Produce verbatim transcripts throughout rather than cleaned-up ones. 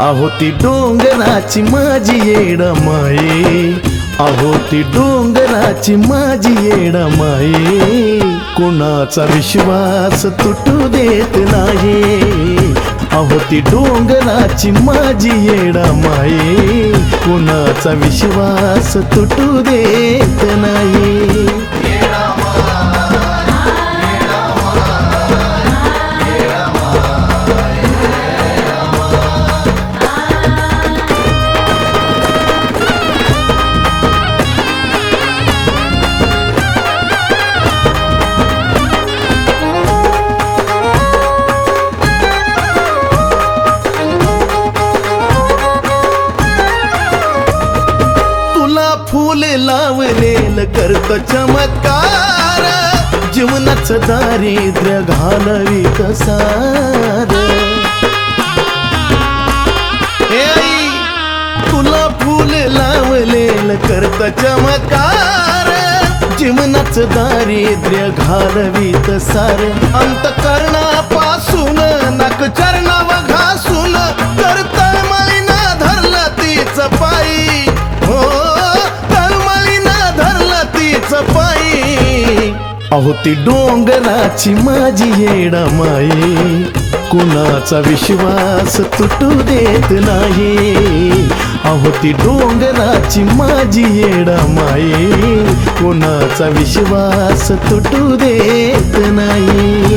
अहो ती डोंगराची माझी येडमाये, अहो ती डोंगराची माझी येडमाये, कोणाचा विश्वास तुटू देत नाही। अहो ती डोंगराची माझी येडमाये, कोणाचा विश्वास तुटू देत नाही। फूल लावलेल करत चमत्कार, जीवनाचं दारिद्र्य घालवीत सार। हे आई तुला फूल लावलेल करत चमत्कार, जीवनाचं दारिद्र्य घालवीत सार। अंतकरणापासून नाक चरणाव घासून, करतळ मळीना धरलं तीच पायी, हो पायी। अहो ती डोंगराची माझी येडमाये, कुणाचा विश्वास तुटू देत नाही। अहो ती डोंगराची माझी येडमाये, कुणाचा विश्वास तुटू देत नाही।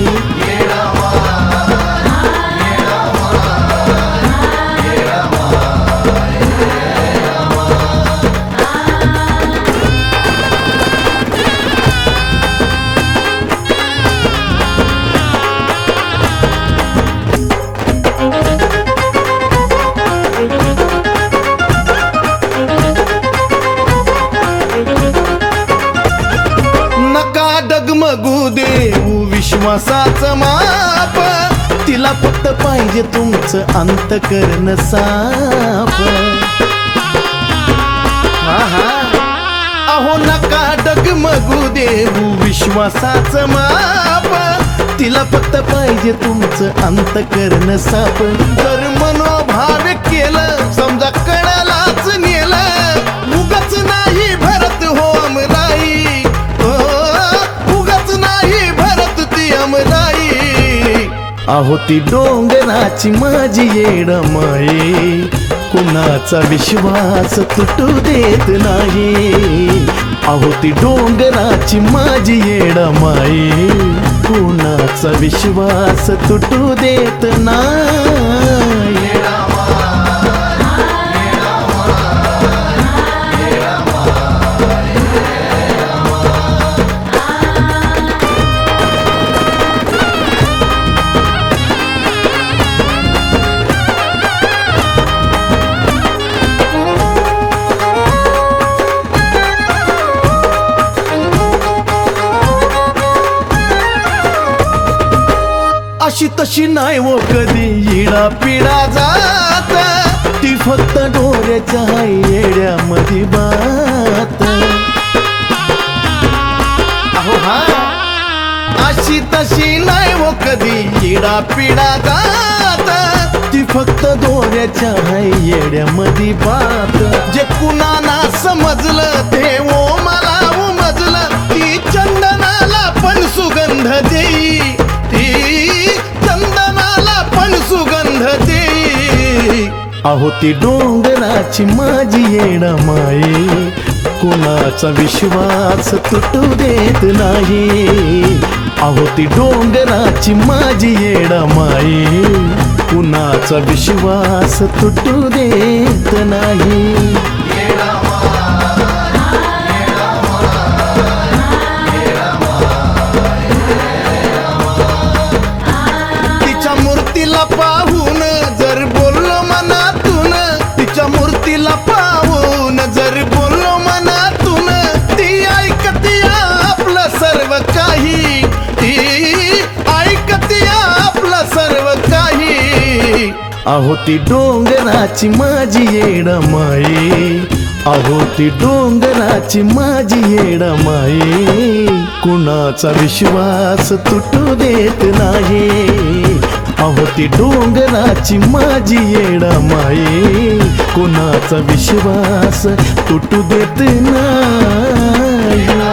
डगमगू देऊ विश्वासाचं माप, तिला फक्त पाहिजे तुमचं अंतकरण साफ। अहो नका डगमगू देऊ विश्वासाचं माप, तिला फक्त पाहिजे तुमचं अंतकरण साफ। जर मनोभाव केलं समजा कळलाच नेलं, उगाच नाही भरत हो अमराई, अहो ती डोंगराची माझी येडमाये, कुणाचा विश्वास तुटू देत नाही। अहो ती डोंगराची माझी येडमाये, कुणाचा विश्वास तुटू देत नाही। अशी तशी नाही वो कधी येडा पिढा जात, ती फक्त डोऱ्याच्या येड्यामध्ये बात। अहो हा अशी तशी नाही वो कधी येडा पिढा जात, ती फक्त डोऱ्याच्या येड्यामध्ये बात। जे कुणाला समजलं ते ओ मला उमजलं, ती चंदनाला पण सुगंध देई, चंदनाला पण सुगंध देई। अहो ती डोंगराची माझी येडमाये, कुणाचा विश्वास तुटू देत नाही। अहो ती डोंगराची माझी येडमाये, कुणाचा विश्वास तुटू देत नाही। पाहून जर बोललो मनातून, तिच्या मूर्तीला पाहून जर बोललो मनातून, ती ऐकती आपलं सर्व काही, ती ऐकती आपलं सर्व काही। अहो ती डोंगराची माझी येडमाये, अहो ती डोंगराची माझी येडमाये, कुणाचा विश्वास तुटू देत नाही। अहो ती डोंगराची माझी येडा माई, कोणाचा विश्वास तुटू देत नाही.